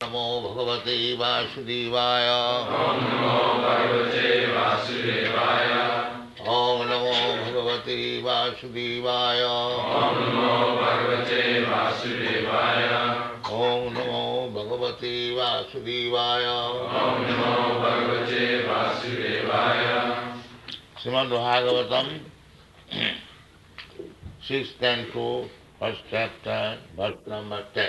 नमो भगवते वासुदेवाय Om Namo Bhagavate Vasudevaya. ओम नमो भगवते वासुदेवाय Om Namo Bhagavate Vasudevaya. ओम नमो भगवते वासुदेवाय Om Namo Bhagavate Vasudevaya. Shrimad Bhagavatam 6th canto, first chapter, verse number 10.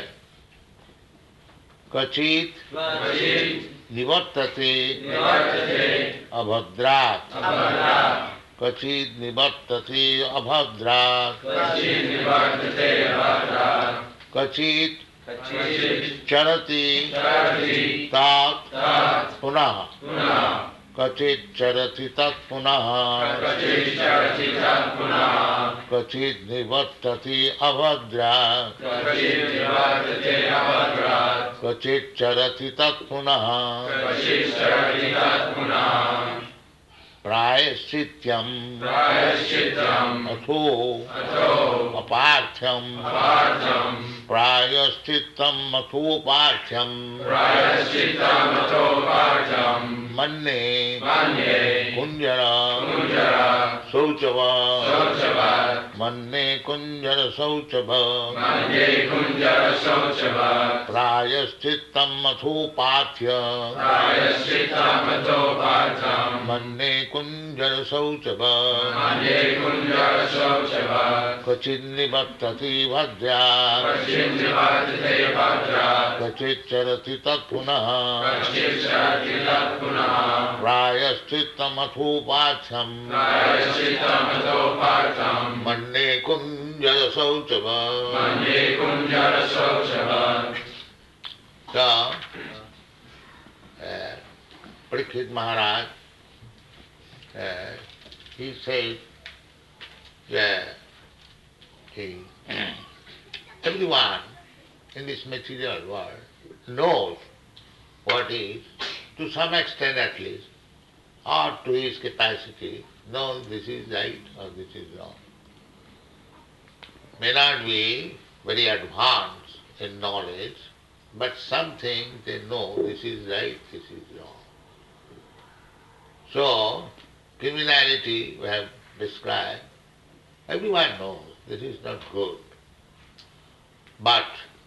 Kachit Vajit nivartate Nivartate abhadrat. Abhadrat. Kachit nivartate abhadrat. Kachit Nivartate Abhadrat. Kachit Kachit charati Charati tat Tat punah. Punah. Kachit charati tat punah. Kachit Charati Tat Punah. Kachit nivartate abhadrat. Kachit Nivartate Abhadrat. Kachit charati tat punah. Kachit Charati Tat Punah. Prayaschityam Prayaschitam atho Ato aparthyam. Apartham. Prayaschitam atho aparthyam. Prayaschitam Ato Apartham. Manne Manye kunjara Kunjara sauchava. Sauchavat. Manne kunjara sauchava. Manye Kunjara Sauchavat. Prayaschitam atho pathya. Prayaschitam Ato Apartham. Manne kunjara sauchava. Manye Kunjara Sauchavat. Kachit nivartati bhadra. Kachit Nivartate Abhadrat. Kachit charati tat punah. Kachit Charati Tat Punah. Prayaschitam atho pathyam. Prayaschitam Ato Apartham. Manne kunjara sauchava. Manye Kunjara Sauchavat. So, Parikshit Maharaj, he said that everyone in this material world knows what is, to some extent at least, or to his capacity, knows this is right or this is wrong. May not be very advanced in knowledge, but something they know this is right, this is wrong. So, criminality we have described, everyone knows this is not good. But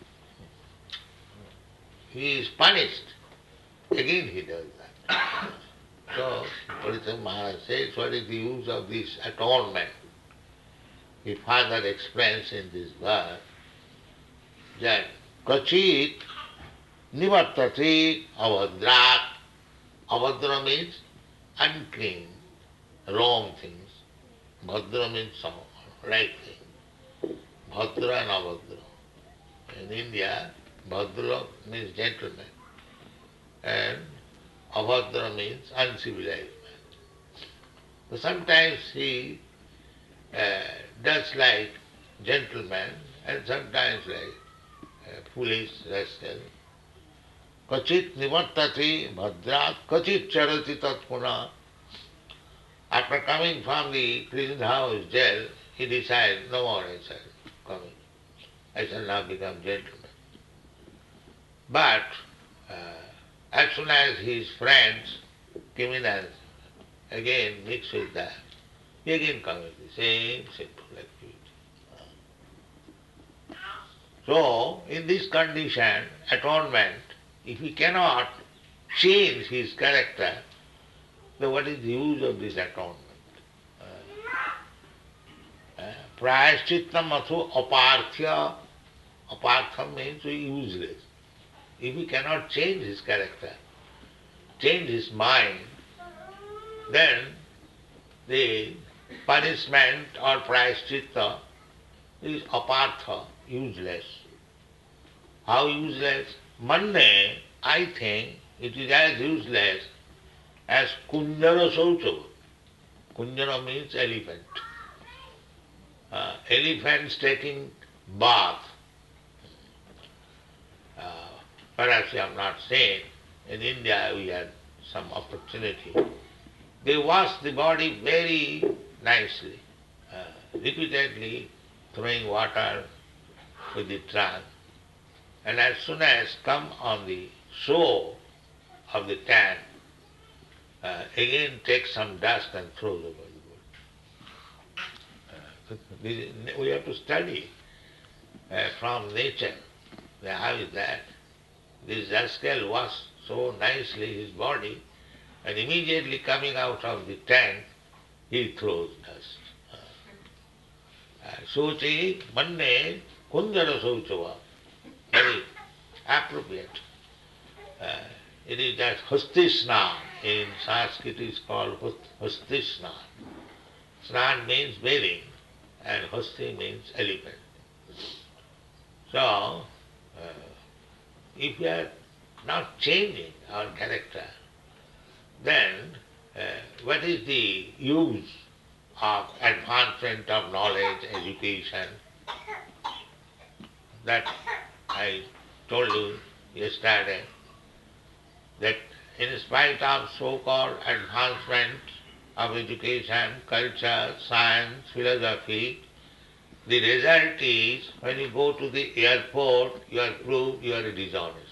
he is punished, again he does that. So, Parikshit Maharaj says, what is the use of this atonement? He further explains in this verse that Kachit nivartate abhadrat. Abhadra means unclean, wrong things. Bhadra means right thing. Bhadra and abhadra. In India, Bhadra means gentleman and abhadra means uncivilized man. So sometimes he does like gentleman and sometimes like foolish rascal. Kachit nivartati bhadrat, kachit charati tat punah. After coming from the prison house, jail, he decided, no more I shall come. I shall now become gentleman. But as soon as his friends, criminals, again mix with that, he again commits the same sinful activity. So, in this condition, atonement, if he cannot change his character, then what is the use of this atonement? Prayaschitam atho aparthya. Apartham means useless. If he cannot change his character, change his mind, then the punishment or prayaschitta is apartha, useless. How useless? Manne, I think, it is as useless as kunjara sauchava. Kunjara means elephant. Elephants taking bath. Perhaps you have not seen, in India we had some opportunity. They wash the body very nicely, repeatedly throwing water with the trunk. And as soon as come on the show of the tank, again takes some dust and throws over the wood. We have to study from nature. How is that? This rascal washed so nicely his body, and immediately coming out of the tank, he throws dust. Sochi manne kunjara sauchava. Very appropriate. It is that Hasti Snan. In Sanskrit it is called Hasti Snan. Snan means bathing and Hasti means elephant. So, if we are not changing our character, then what is the use of advancement of knowledge, education? That I told you yesterday, that in spite of so-called advancement of education, culture, science, philosophy, the result is when you go to the airport, you are proved you are a dishonest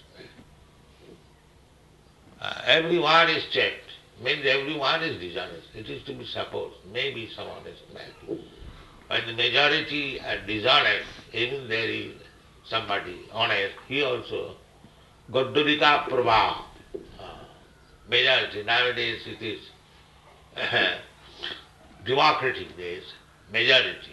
man. Everyone is checked, means everyone is dishonest. It is to be supposed, maybe some honest man. When the majority are dishonest, even there is somebody honest, he also, Gaddurika Prabha, majority. Nowadays it is democratic days, majority.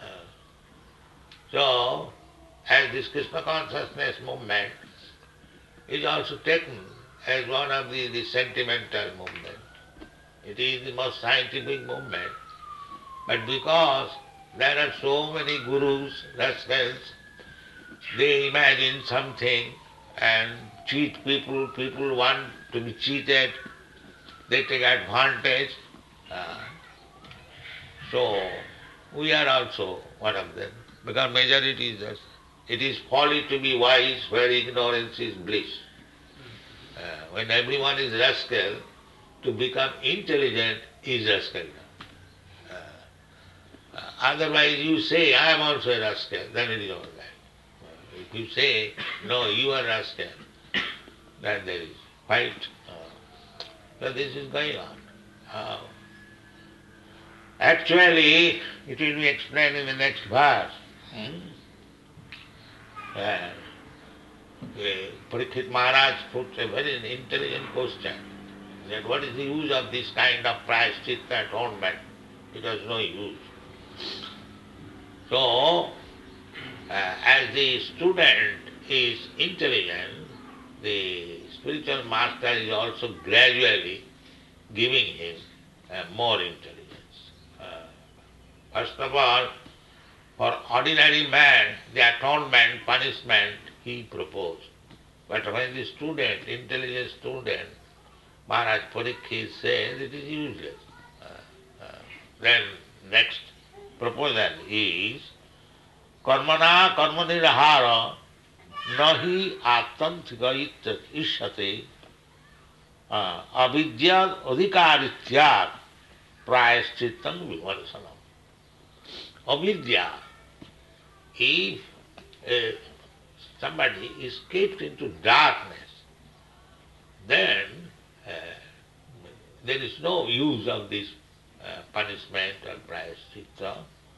So, as this Krishna consciousness movement is also taken as one of the sentimental movement. It is the most scientific movement. But because there are so many gurus, rascals, they imagine something and cheat people, people want to be cheated, they take advantage. So we are also one of them. Because majority is just, it is folly to be wise where ignorance is bliss. When everyone is rascal, to become intelligent is rascal. Otherwise you say, I am also a rascal, then it is all right. If you say, no, you are rascal, then there is fight. So this is going on. Actually, it will be explained in the next verse. Parikshit Maharaj puts a very intelligent question, that what is the use of this kind of prayaschitta atonement? It has no use. So, as the student is intelligent, the spiritual master is also gradually giving him more intelligence. First of all, for ordinary man, the atonement, punishment, he proposed. But when the student, intelligent student, Maharaj Parikshit says it is useless. Then next proposal is karmana karmanirahara nahi atantika ishyate avidya adhikarityat prayaschitam vivarsanam. Avidya, if somebody is kept into darkness, then there is no use of this punishment or prayaschitta.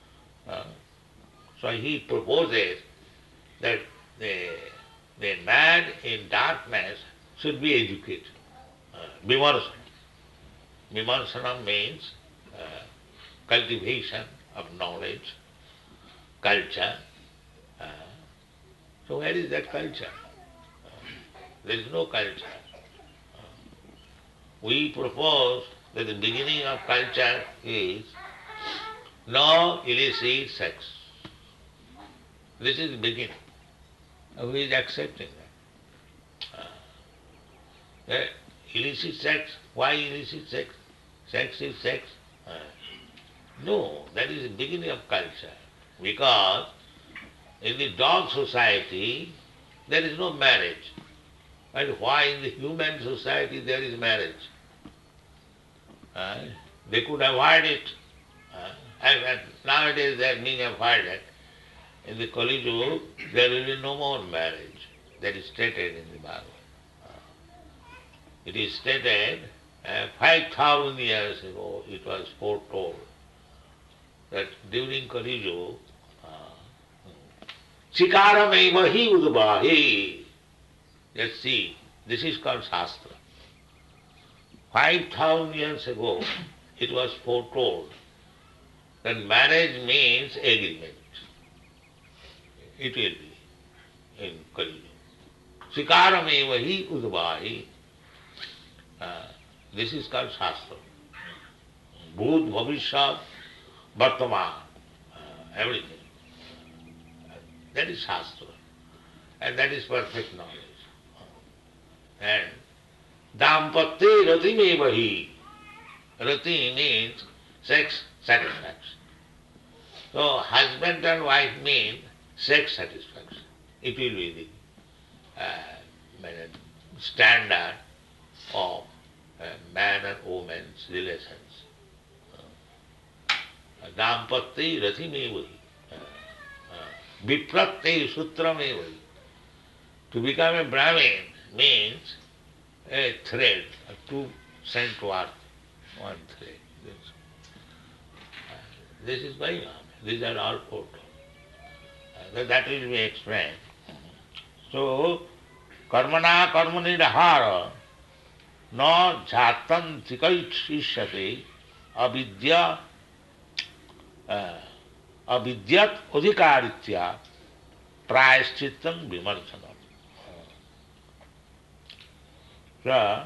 So he proposes that the man in darkness should be educated. Vimarsana. Vimarsana means cultivation of knowledge, culture. So where is that culture? There is no culture. We propose that the beginning of culture is no illicit sex. This is the beginning. Who is accepting that? Illicit sex, why illicit sex? Sex is sex. No, that is the beginning of culture. Because in the dog society, there is no marriage. And why in the human society there is marriage? They could avoid it. And nowadays they are being avoided. In the Kali Yuga, there will be no more marriage. That is stated in the Bhagavad. It is stated 5,000 years ago it was foretold that during Kali Yuga, Chikarameva hi udvahi. Let's see, this is called Shastra. 5,000 years ago it was foretold that marriage means agreement. It will be in Kali Yuga. Chikarameva hi udvahi. This is called Shastra. Bhut, Bhavishyat, Vartaman, everything. That is Shastra. And that is perfect knowledge. And Dampatya Ratimeva hi. Rati means sex satisfaction. So husband and wife mean sex satisfaction. It will be the standard of man and woman's relations. Dampatya Ratimeva hi. Vipratya Sutrameva hi. To become a Brahmin means a thread, two sent worth, one thread. This is going on. These are all foretold. That will be explained. So, karmana karmani rahara na jhatam tikaitishyate avidya avidyat adhikaritya prayashchitam vimarsanam. So,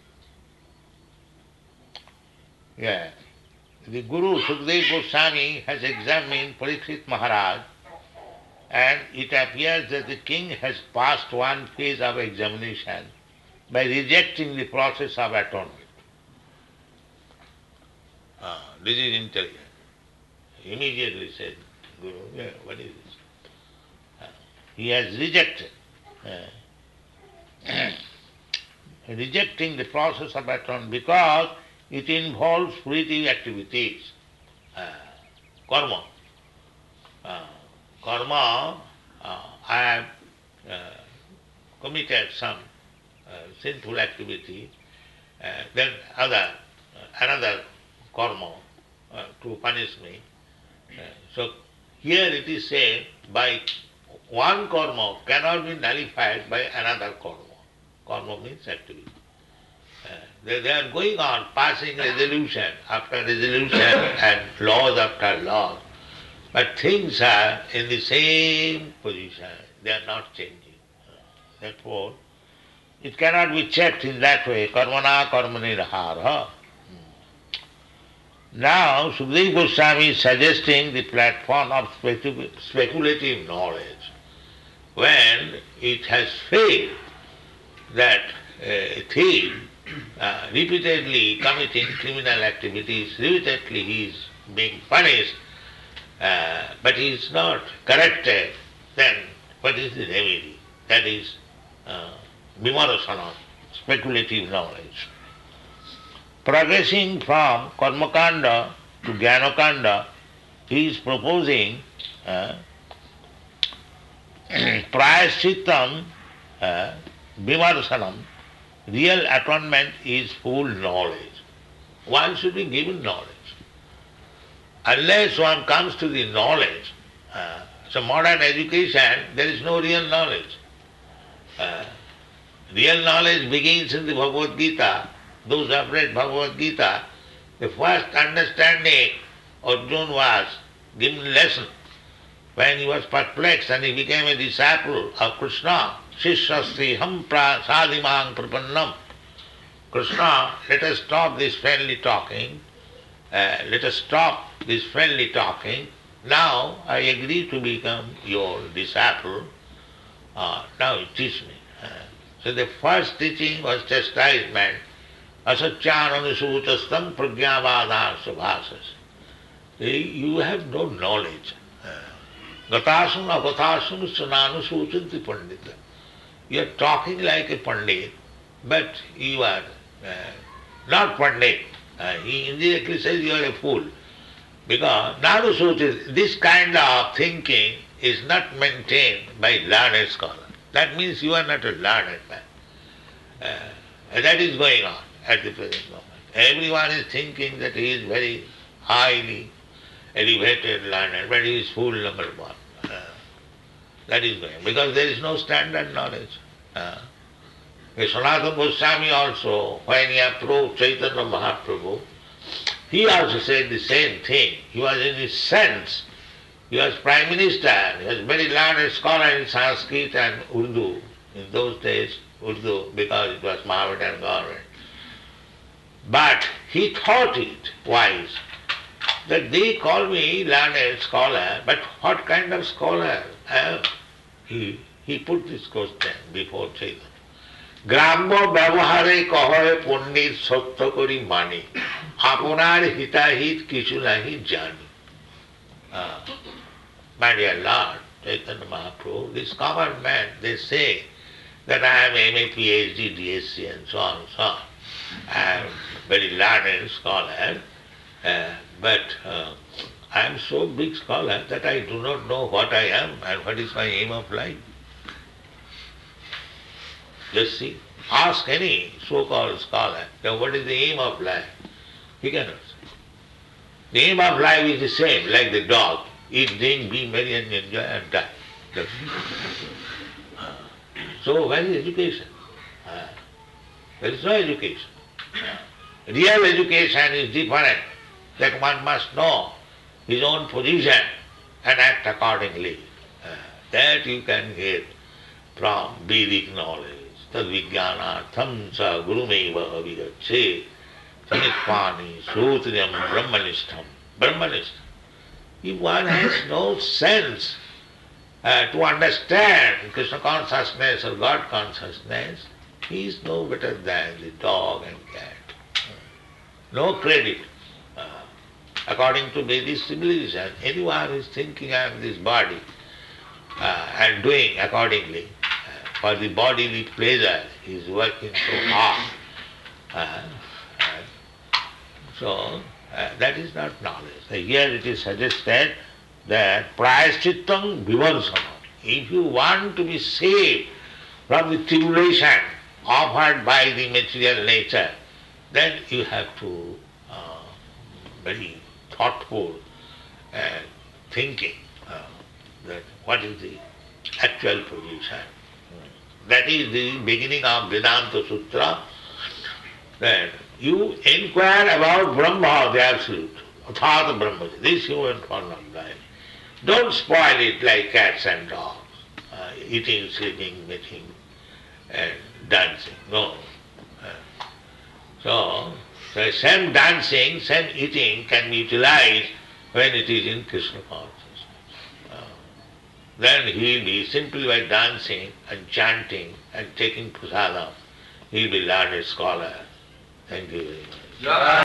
the Guru Sukadeva Goswami has examined Parikshit Maharaj, and it appears that the king has passed one phase of examination by rejecting the process of atonement. This is intelligent. Immediately said, Guru, what is this? He has rejected. Rejecting the process of atonement because it involves fruitive activities, karma. Karma, I have committed some sinful activity, then another karma to punish me. So here it is said, by one karma cannot be nullified by another karma. Karma means activity. They are going on, passing resolution after resolution and laws after laws. But things are in the same position. They are not changing. Therefore, it cannot be checked in that way. Karmana karmani rahara. Now, Sukadeva Goswami is suggesting the platform of speculative knowledge. When it has failed that a thief repeatedly committing criminal activities, repeatedly he is being punished, but he is not corrected, then what is the remedy? That is vimarasana, speculative knowledge. Progressing from karmakanda to jnanakanda, he is proposing prayashchitam vimarsanam. Real atonement is full knowledge. One should be given knowledge. Unless one comes to the knowledge, so modern education, there is no real knowledge. Real knowledge begins in the Bhagavad Gita. Those who have read Bhagavad Gita, the first understanding Arjuna was given lesson when he was perplexed and he became a disciple of Krishna. Shishyasti ham sadimang prapannam. Krishna, let us stop this friendly talking. Let us stop this friendly talking. Now I agree to become your disciple. Now teach me. So the first teaching was chastisement. Asacyananusūtastam pragyavādān subhāsas. You have no knowledge. Gatāsum agatāsum sananusūchanti pandita. You are talking like a pandit, but you are not pandit. He indirectly says you are a fool. Because nanusūchanti, this kind of thinking is not maintained by learned scholars. That means you are not a learned man. That is going on at the present moment. Everyone is thinking that he is very highly elevated, learned, but he is fool number one. That is going on. Because there is no standard knowledge. Sanatana Goswami also, when he approached Chaitanya Mahaprabhu, he also said the same thing. He was in his sense. He was Prime Minister. He was very learned scholar in Sanskrit and Urdu. In those days, Urdu, because it was Mohammedan government. But he thought it wise that they call me learned scholar, but what kind of scholar? He put this question before Chaitanya. গ্রাম্য ব্যবহারে কহে পণ্ডিত সত্য করি মানি আপনার হিতাহিত কিছু নাহি জানি My dear Lord, Chaitanya Mahaprabhu, this common man, they say that I am MA, PhD, DSc and so on and so on. I am very learned scholar, but I am so big scholar that I do not know what I am and what is my aim of life. Just see, ask any so-called scholar, what is the aim of life? He cannot say. The aim of life is the same, like the dog. Eat, drink, be merry and enjoy and die. So where is education? There is no education. Real education is different, that one must know his own position and act accordingly. That you can get from Vedic knowledge. Tad vijnanartham sa gurumeva avigacche tanitpani sutryam brahmanishtam. Brahmanishtam. If one has no sense to understand Krishna consciousness or God consciousness, he is no better than the dog and cat. No credit. According to Vedic civilization, anyone who is thinking I am this body and doing accordingly for the bodily pleasure, he is working so hard. So that is not knowledge. Here it is suggested that prayashchittam vivansana. If you want to be saved from the tribulation offered by the material nature, then you have to very thoughtful thinking that what is the actual position. That is the beginning of Vedanta Sutra, that you inquire about Brahma, the Absolute, Athata Brahma, this human form of life. Don't spoil it like cats and dogs, eating, sleeping, mating, and dancing. No. So, the same dancing, same eating can be utilized when it is in Krishna consciousness. Then he will be simply by dancing and chanting and taking prasadam, he will be learned scholar. Thank you very much.